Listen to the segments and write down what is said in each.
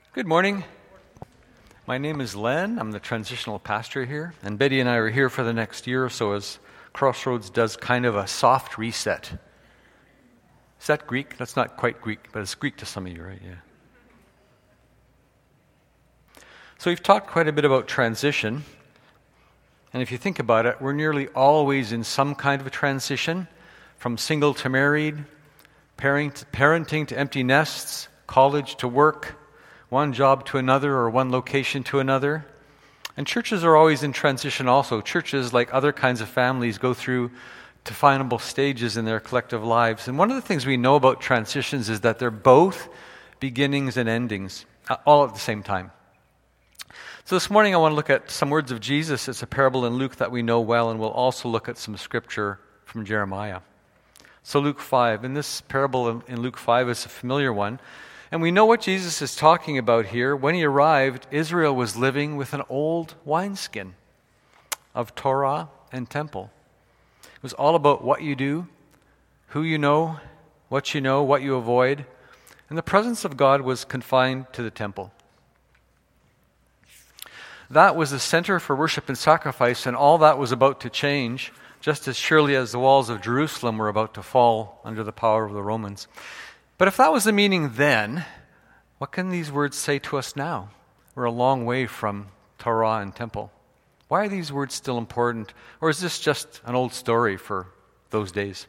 Good morning. My name is Len. I'm the transitional pastor here, and Betty and I are here for the next year or so as Crossroads does kind of a soft reset. Is that Greek? That's not quite Greek, but it's Greek to some of you, right? Yeah. So we've talked quite a bit about transition, and if you think about it, we're nearly always in some kind of a transition, from single to married, parenting to empty nests, college to work, one job to another or one location to another. And churches are always in transition also. Churches, like other kinds of families, go through definable stages in their collective lives. And one of the things we know about transitions is that they're both beginnings and endings, all at the same time. So this morning I want to look at some words of Jesus. It's a parable in Luke that we know well, and we'll also look at some scripture from Jeremiah. So Luke 5, and this parable in Luke 5 is a familiar one. And we know what Jesus is talking about here. When he arrived, Israel was living with an old wineskin of Torah and temple. It was all about what you do, who you know, what you avoid. And the presence of God was confined to the temple. That was the center for worship and sacrifice, and all that was about to change, just as surely as the walls of Jerusalem were about to fall under the power of the Romans. But if that was the meaning then, what can these words say to us now? We're a long way from Torah and temple. Why are these words still important? Or is this just an old story for those days?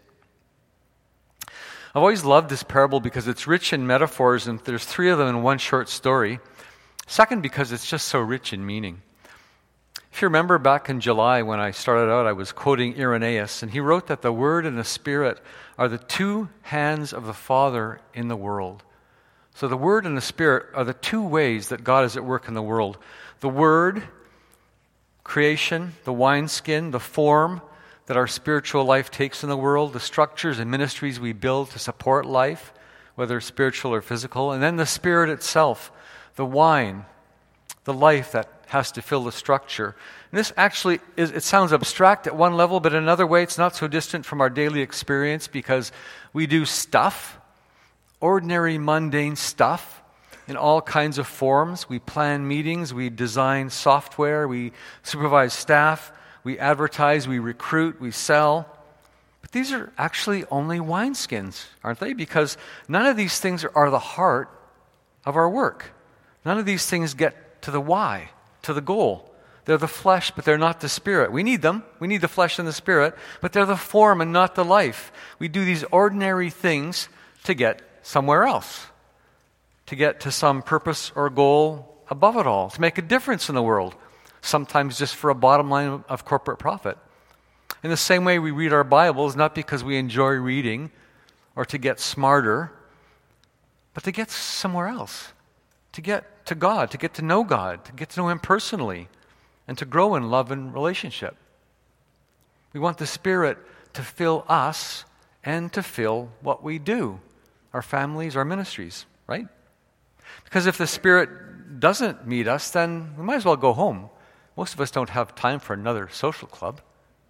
I've always loved this parable because it's rich in metaphors, and there's 3 of them in one short story. Second, because it's just so rich in meaning. If you remember back in July when I started out, I was quoting Irenaeus, and he wrote that the Word and the Spirit are the 2 hands of the Father in the world. So the Word and the Spirit are the 2 ways that God is at work in the world. The Word, creation, the wineskin, the form that our spiritual life takes in the world, the structures and ministries we build to support life, whether spiritual or physical, and then the Spirit itself, the wine, the life that has to fill the structure. And this actually it sounds abstract at one level, but in another way it's not so distant from our daily experience, because we do stuff, ordinary mundane stuff, in all kinds of forms. We plan meetings, we design software, we supervise staff, we advertise, we recruit, we sell. But these are actually only wineskins, aren't they? Because none of these things are the heart of our work. None of these things get to the why, to the goal. They're the flesh, but they're not the spirit. We need them. We need the flesh and the spirit, but they're the form and not the life. We do these ordinary things to get somewhere else, to get to some purpose or goal above it all, to make a difference in the world, sometimes just for a bottom line of corporate profit. In the same way, we read our Bibles not because we enjoy reading or to get smarter, but to get somewhere else, to get to God, to get to know God, to get to know Him personally, and to grow in love and relationship. We want the Spirit to fill us and to fill what we do, our families, our ministries, right? Because if the Spirit doesn't meet us, then we might as well go home. Most of us don't have time for another social club.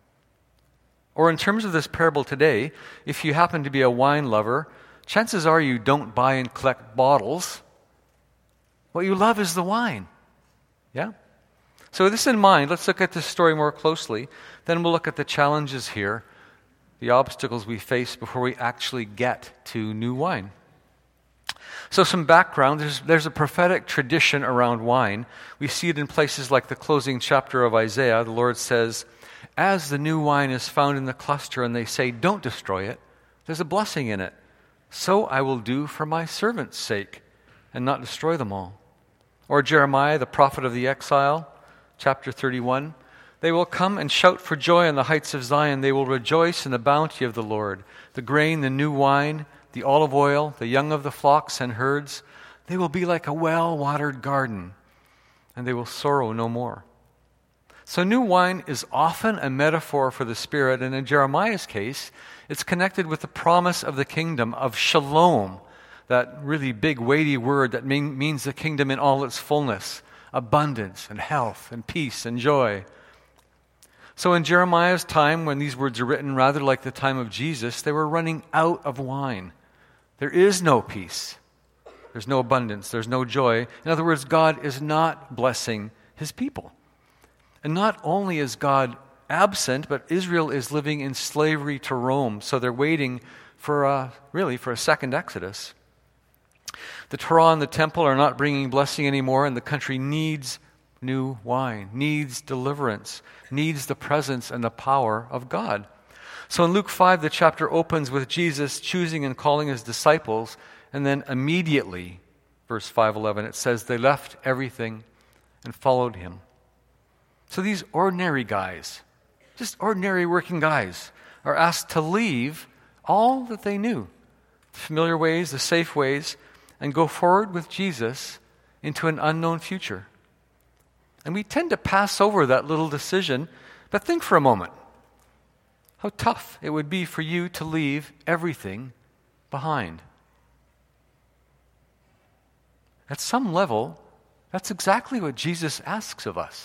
Or in terms of this parable today, if you happen to be a wine lover, chances are you don't buy and collect bottles. What you love is the wine. Yeah? So with this in mind, let's look at this story more closely. Then we'll look at the challenges here, the obstacles we face before we actually get to new wine. So some background, there's a prophetic tradition around wine. We see it in places like the closing chapter of Isaiah. The Lord says, as the new wine is found in the cluster and they say, don't destroy it, there's a blessing in it. So I will do for my servants' sake and not destroy them all. Or Jeremiah, the prophet of the exile, chapter 31. They will come and shout for joy on the heights of Zion. They will rejoice in the bounty of the Lord. The grain, the new wine, the olive oil, the young of the flocks and herds. They will be like a well-watered garden, and they will sorrow no more. So new wine is often a metaphor for the Spirit, and in Jeremiah's case, it's connected with the promise of the kingdom of shalom, that really big, weighty word that means the kingdom in all its fullness, abundance and health and peace and joy. So in Jeremiah's time, when these words are written, rather like the time of Jesus, they were running out of wine. There is no peace. there's no abundance, there's no joy. In other words, God is not blessing his people. And not only is God absent, but Israel is living in slavery to Rome. So they're waiting for a second Exodus. The Torah and the temple are not bringing blessing anymore, and the country needs new wine, needs deliverance, needs the presence and the power of God. So in Luke 5, the chapter opens with Jesus choosing and calling his disciples, and then immediately, verse 5:11, it says they left everything and followed him. So these ordinary guys, just ordinary working guys, are asked to leave all that they knew, the familiar ways, the safe ways, and go forward with Jesus into an unknown future. And we tend to pass over that little decision, but think for a moment how tough it would be for you to leave everything behind. At some level, that's exactly what Jesus asks of us.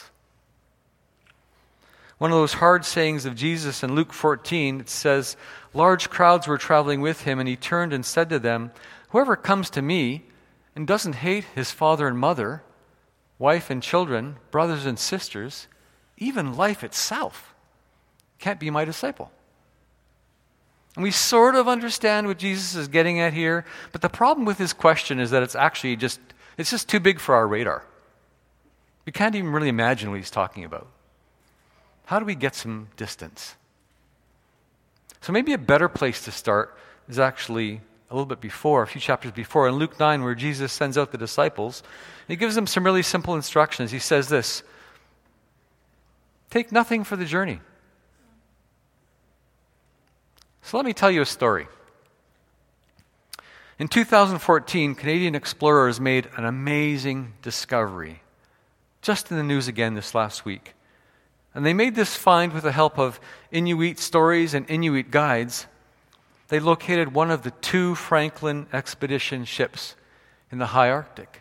One of those hard sayings of Jesus in Luke 14, it says, large crowds were traveling with him, and he turned and said to them, whoever comes to me and doesn't hate his father and mother, wife and children, brothers and sisters, even life itself, can't be my disciple. And we sort of understand what Jesus is getting at here, but the problem with his question is that it's just too big for our radar. We can't even really imagine what he's talking about. How do we get some distance? So maybe a better place to start is actually a little bit before, a few chapters before, in Luke 9, where Jesus sends out the disciples. He gives them some really simple instructions. He says this, take nothing for the journey. So let me tell you a story. In 2014, Canadian explorers made an amazing discovery, just in the news again this last week. And they made this find with the help of Inuit stories and Inuit guides. They located one of the 2 Franklin expedition ships in the high Arctic.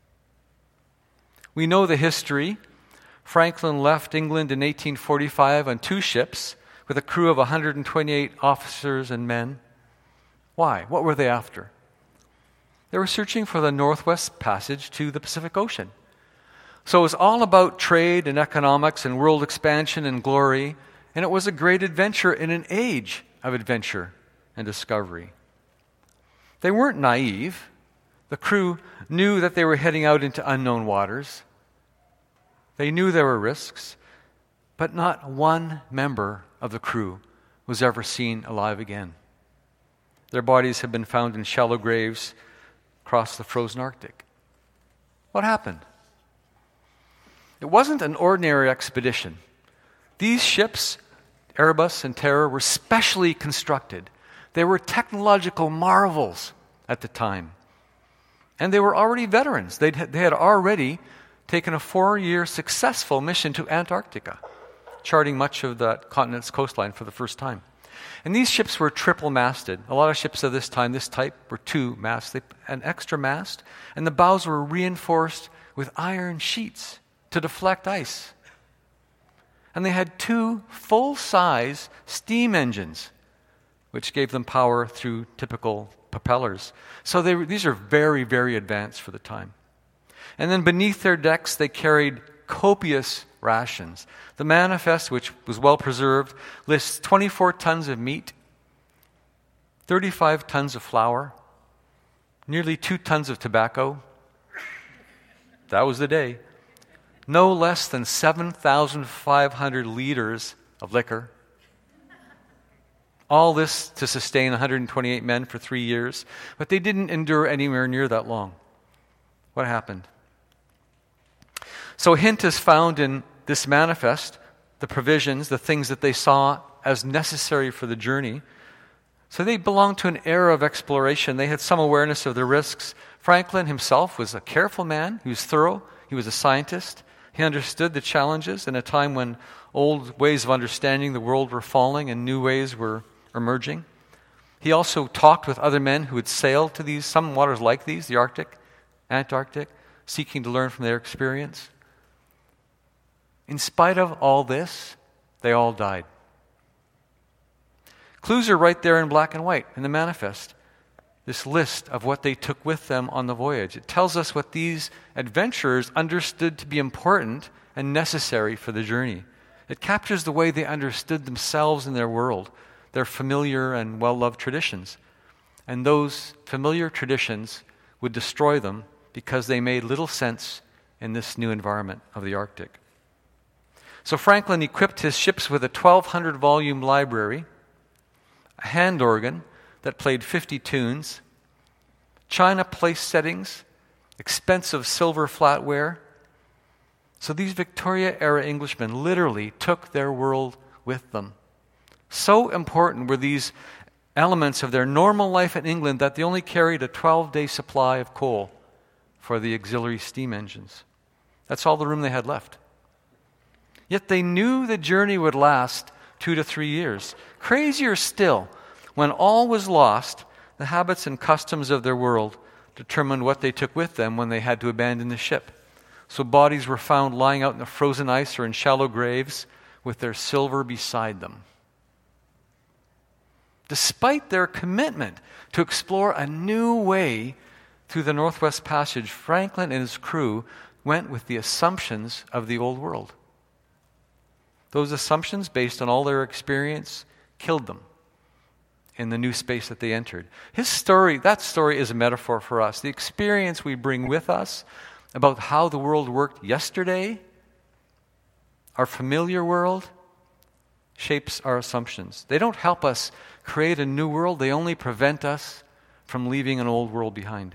We know the history. Franklin left England in 1845 on 2 ships with a crew of 128 officers and men. Why? What were they after? They were searching for the Northwest Passage to the Pacific Ocean. So it was all about trade and economics and world expansion and glory, and it was a great adventure in an age of adventure and discovery. They weren't naive. The crew knew that they were heading out into unknown waters. They knew there were risks, but not one member of the crew was ever seen alive again. Their bodies had been found in shallow graves across the frozen Arctic. What happened? It wasn't an ordinary expedition. These ships, Erebus and Terror, were specially constructed. They were technological marvels at the time. And they were already veterans. They had already taken a 4-year successful mission to Antarctica, charting much of that continent's coastline for the first time. And these ships were triple-masted. A lot of ships of this time, this type, were 2 masts, an extra mast, and the bows were reinforced with iron sheets to deflect ice. And they had 2 full-size steam engines, which gave them power through typical propellers. So these are very, very advanced for the time. And then beneath their decks, they carried copious rations. The manifest, which was well preserved, lists 24 tons of meat, 35 tons of flour, nearly 2 tons of tobacco. That was the day. No less than 7,500 liters of liquor. All this to sustain 128 men for 3 years. But they didn't endure anywhere near that long. What happened? So a hint is found in this manifest, the provisions, the things that they saw as necessary for the journey. So they belonged to an era of exploration. They had some awareness of the risks. Franklin himself was a careful man. He was thorough. He was a scientist. He understood the challenges in a time when old ways of understanding the world were falling and new ways were emerging. He also talked with other men who had sailed to some waters like these, the Arctic, Antarctic, seeking to learn from their experience. In spite of all this, they all died. Clues are right there in black and white in the manifest. this list of what they took with them on the voyage. It tells us what these adventurers understood to be important and necessary for the journey. It captures the way they understood themselves and their world, their familiar and well-loved traditions. And those familiar traditions would destroy them because they made little sense in this new environment of the Arctic. So Franklin equipped his ships with a 1,200-volume library, a hand organ that played 50 tunes, china place settings, expensive silver flatware. So these Victoria-era Englishmen literally took their world with them. So important were these elements of their normal life in England that they only carried a 12-day supply of coal for the auxiliary steam engines. That's all the room they had left. Yet they knew the journey would last 2 to 3 years. Crazier still, when all was lost, the habits and customs of their world determined what they took with them when they had to abandon the ship. So bodies were found lying out in the frozen ice or in shallow graves with their silver beside them. Despite their commitment to explore a new way through the Northwest Passage, Franklin and his crew went with the assumptions of the old world. Those assumptions, based on all their experience, killed them in the new space that they entered. That story is a metaphor for us. The experience we bring with us about how the world worked yesterday, our familiar world, shapes our assumptions. They don't help us create a new world. They only prevent us from leaving an old world behind.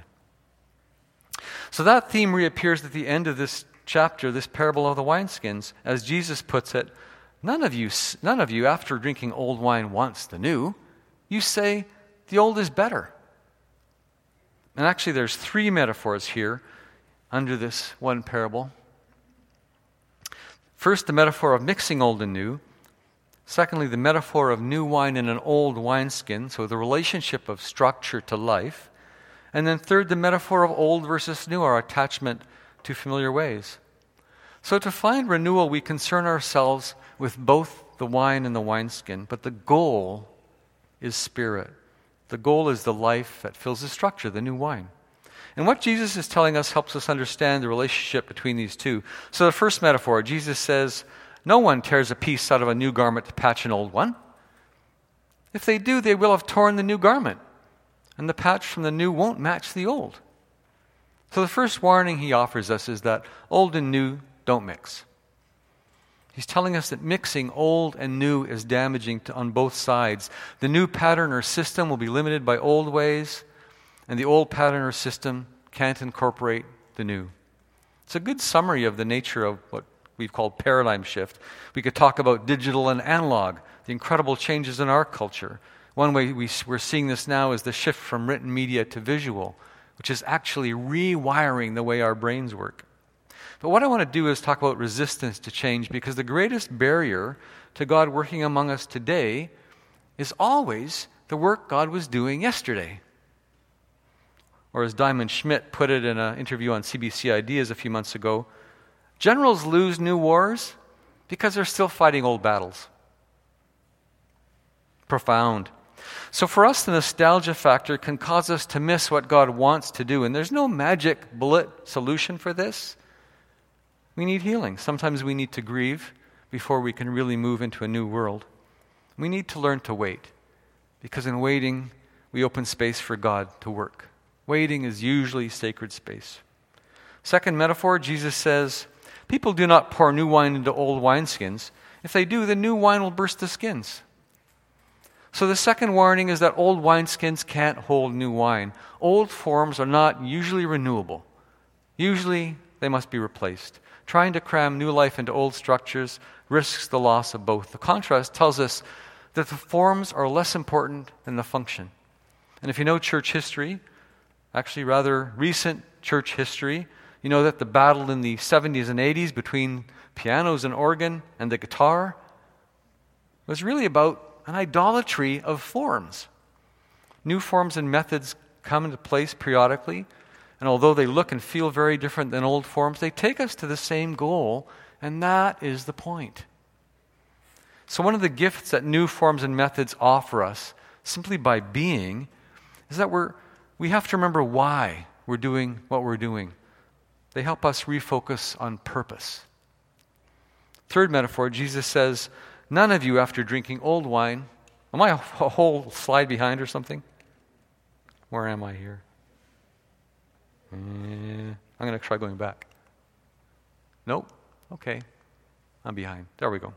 So that theme reappears at the end of this chapter, this parable of the wineskins. As Jesus puts it, none of you, after drinking old wine, wants the new. You say, the old is better. And actually, there's 3 metaphors here under this one parable. First, the metaphor of mixing old and new. Secondly, the metaphor of new wine in an old wineskin, so the relationship of structure to life. And then third, the metaphor of old versus new, our attachment to familiar ways. So to find renewal, we concern ourselves with both the wine and the wineskin, but the goal is spirit. The goal is the life that fills the structure, the new wine. And what Jesus is telling us helps us understand the relationship between these two. So the first metaphor, Jesus says, no one tears a piece out of a new garment to patch an old one. If they do, they will have torn the new garment, and the patch from the new won't match the old. So the first warning he offers us is that old and new don't mix. He's telling us that mixing old and new is damaging on both sides. The new pattern or system will be limited by old ways, and the old pattern or system can't incorporate the new. It's a good summary of the nature of what we've called paradigm shift. We could talk about digital and analog, the incredible changes in our culture. One way we're seeing this now is the shift from written media to visual, which is actually rewiring the way our brains work. But what I want to do is talk about resistance to change, because the greatest barrier to God working among us today is always the work God was doing yesterday. Or as Diamond Schmidt put it in an interview on CBC Ideas a few months ago, generals lose new wars because they're still fighting old battles. Profound. So for us, the nostalgia factor can cause us to miss what God wants to do. And there's no magic bullet solution for this. We need healing. Sometimes we need to grieve before we can really move into a new world. We need to learn to wait, because in waiting, we open space for God to work. Waiting is usually sacred space. Second metaphor, Jesus says, people do not pour new wine into old wineskins. If they do, the new wine will burst the skins. So the second warning is that old wineskins can't hold new wine. Old forms are not usually renewable. Usually, they must be replaced. Trying to cram new life into old structures risks the loss of both. The contrast tells us that the forms are less important than the function. And if you know church history, actually rather recent church history, you know that the battle in the 70s and 80s between pianos and organ and the guitar was really about an idolatry of forms. New forms and methods come into place periodically, and although they look and feel very different than old forms, they take us to the same goal, and that is the point. So one of the gifts that new forms and methods offer us, simply by being, is that we're we have to remember why we're doing what we're doing. They help us refocus on purpose. Third metaphor, Jesus says, none of you after drinking old wine. Am I a whole slide behind or something? Where am I here? I'm going to try going back. Nope. Okay. I'm behind. There we go.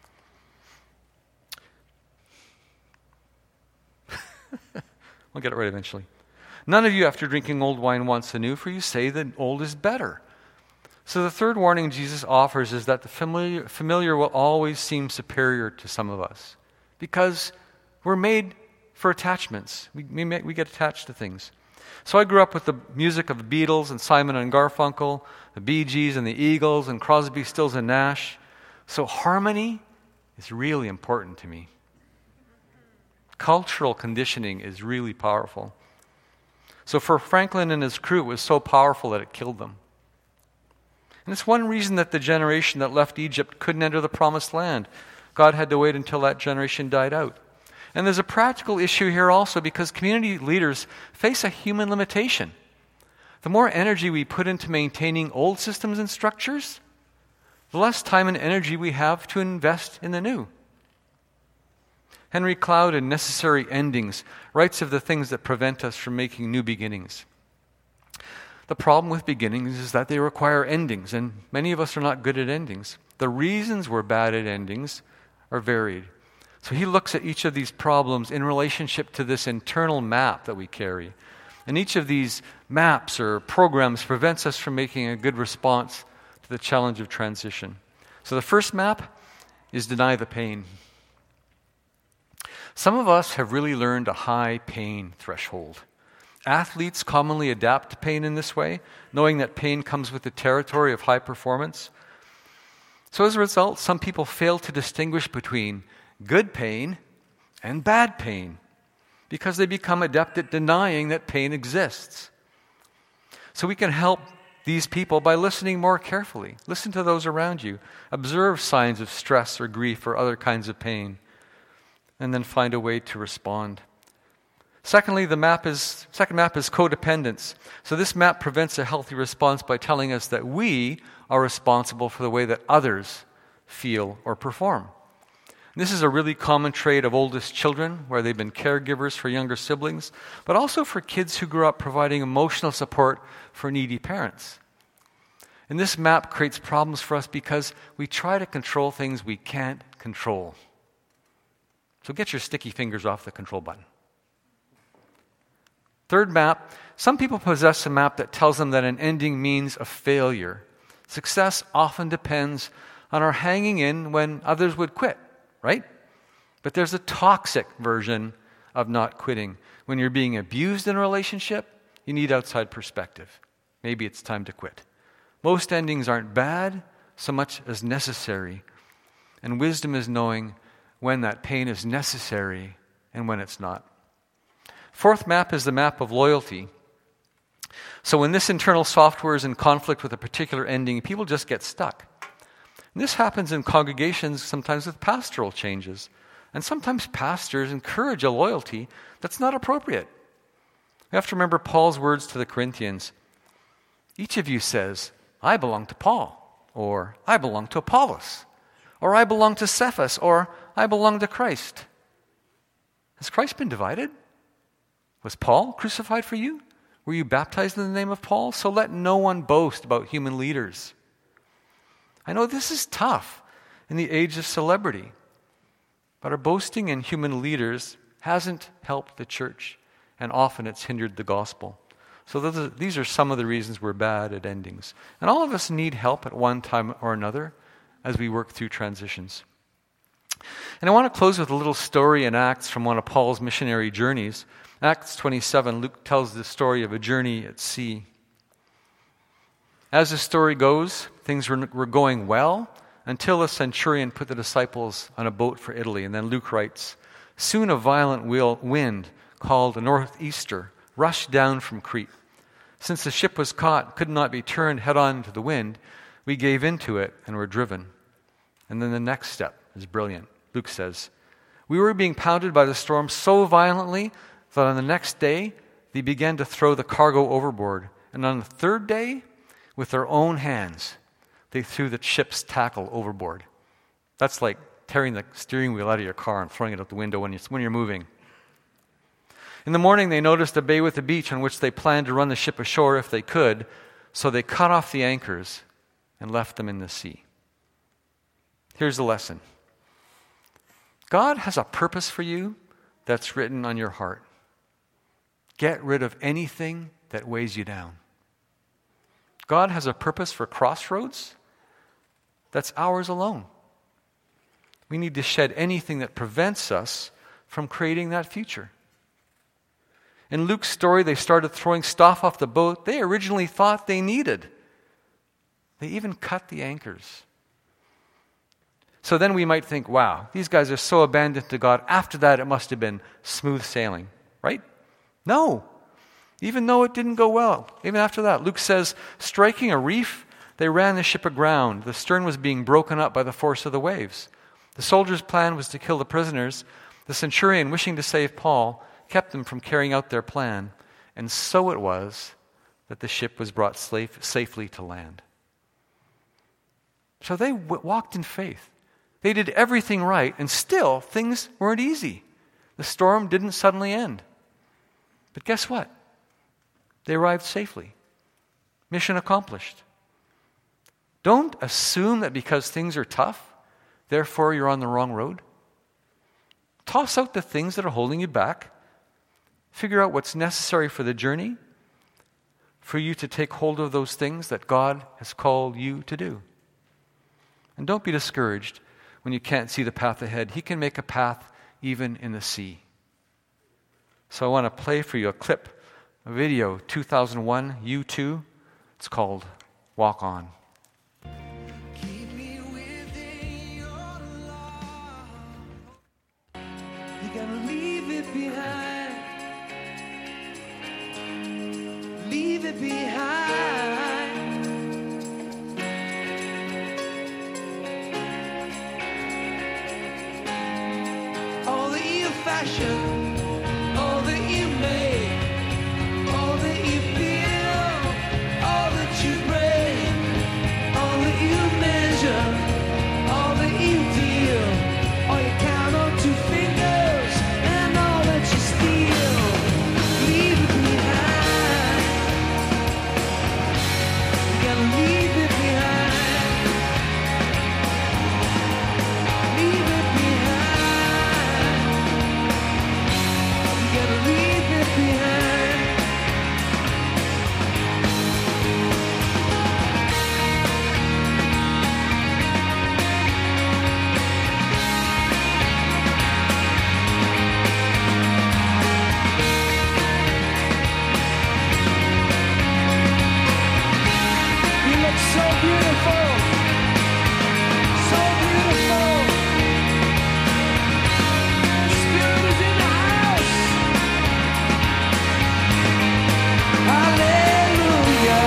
We'll get it right eventually. None of you after drinking old wine wants anew, for you say that old is better. So the third warning Jesus offers is that the familiar will always seem superior to some of us because we're made for attachments. We get attached to things. So I grew up with the music of the Beatles and Simon and Garfunkel, the Bee Gees and the Eagles and Crosby, Stills and Nash. So harmony is really important to me. Cultural conditioning is really powerful. So for Franklin and his crew, it was so powerful that it killed them. And it's one reason that the generation that left Egypt couldn't enter the promised land. God had to wait until that generation died out. And there's a practical issue here also because community leaders face a human limitation. The more energy we put into maintaining old systems and structures, the less time and energy we have to invest in the new. Henry Cloud in Necessary Endings writes of the things that prevent us from making new beginnings. The problem with beginnings is that they require endings, and many of us are not good at endings. The reasons we're bad at endings are varied. So he looks at each of these problems in relationship to this internal map that we carry. And each of these maps or programs prevents us from making a good response to the challenge of transition. So the first map is deny the pain. Some of us have really learned a high pain threshold. Athletes commonly adapt to pain in this way, knowing that pain comes with the territory of high performance. So as a result, some people fail to distinguish between good pain and bad pain because they become adept at denying that pain exists. So we can help these people by listening more carefully. Listen to those around you. Observe signs of stress or grief or other kinds of pain, and then find a way to respond. Secondly, second map is codependence. So this map prevents a healthy response by telling us that we are responsible for the way that others feel or perform. This is a really common trait of oldest children, where they've been caregivers for younger siblings, but also for kids who grew up providing emotional support for needy parents. And this map creates problems for us because we try to control things we can't control. So get your sticky fingers off the control button. Third map, some people possess a map that tells them that an ending means a failure. Success often depends on our hanging in when others would quit, right? But there's a toxic version of not quitting. When you're being abused in a relationship, you need outside perspective. Maybe it's time to quit. Most endings aren't bad so much as necessary. And wisdom is knowing when that pain is necessary and when it's not. Fourth map is the map of loyalty. So when this internal software is in conflict with a particular ending, people just get stuck. And this happens in congregations sometimes with pastoral changes. And sometimes pastors encourage a loyalty that's not appropriate. We have to remember Paul's words to the Corinthians. Each of you says, I belong to Paul, or I belong to Apollos, or I belong to Cephas, or I belong to Christ. Has Christ been divided? Was Paul crucified for you? Were you baptized in the name of Paul? So let no one boast about human leaders. I know this is tough in the age of celebrity, but our boasting in human leaders hasn't helped the church, and often it's hindered the gospel. So these are some of the reasons we're bad at endings. And all of us need help at one time or another as we work through transitions. And I want to close with a little story in Acts from one of Paul's missionary journeys. Acts 27, Luke tells the story of a journey at sea. As the story goes, things were going well until a centurion put the disciples on a boat for Italy. And then Luke writes, soon a violent wind called a northeaster rushed down from Crete. Since the ship was caught, could not be turned head on into the wind, we gave into it and were driven. And then the next step is brilliant. Luke says, we were being pounded by the storm so violently that on the next day, they began to throw the cargo overboard. And on the third day, with their own hands, they threw the ship's tackle overboard. That's like tearing the steering wheel out of your car and throwing it out the window when you're moving. In the morning, they noticed a bay with a beach on which they planned to run the ship ashore if they could, so they cut off the anchors and left them in the sea. Here's the lesson. God has a purpose for you that's written on your heart. Get rid of anything that weighs you down. God has a purpose for Crossroads that's ours alone. We need to shed anything that prevents us from creating that future. In Luke's story, they started throwing stuff off the boat they originally thought they needed. They even cut the anchors. So then we might think, wow, these guys are so abandoned to God. After that, it must have been smooth sailing, right? No. Even though it didn't go well, even after that. Luke says, striking a reef, they ran the ship aground. The stern was being broken up by the force of the waves. The soldiers' plan was to kill the prisoners. The centurion, wishing to save Paul, kept them from carrying out their plan. And so it was that the ship was brought safely to land. So they walked in faith. They did everything right, and still things weren't easy. The storm didn't suddenly end. But guess what? They arrived safely. Mission accomplished. Don't assume that because things are tough, therefore you're on the wrong road. Toss out the things that are holding you back. Figure out what's necessary for the journey, for you to take hold of those things that God has called you to do. And don't be discouraged when you can't see the path ahead. He can make a path even in the sea. So I want to play for you a clip, a video, 2001, U2. It's called Walk On. Keep me within your love. You gotta leave it behind. Leave it behind. All that you fashion, all that you make, all that you feel, all that you break, all that you measure, all that you deal, all you count on 2 fingers, and all that you steal, leave it behind. You gotta leave it behind. Leave it behind. You gotta leave it behind. You look so beautiful, so beautiful. Spirit is in the house. Hallelujah.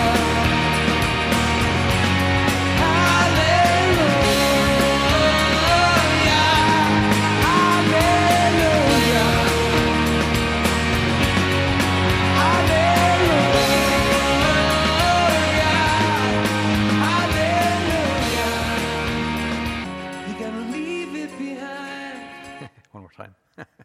Hallelujah. Hallelujah. You gotta leave it behind. One more time.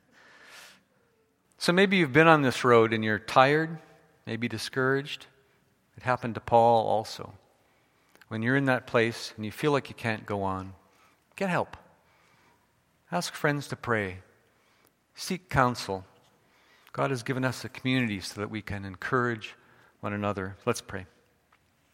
So maybe you've been on this road and you're tired, maybe discouraged. It happened to Paul also. When you're in that place and you feel like you can't go on, get help. Ask friends to pray. Seek counsel. God has given us a community so that we can encourage one another. Let's pray.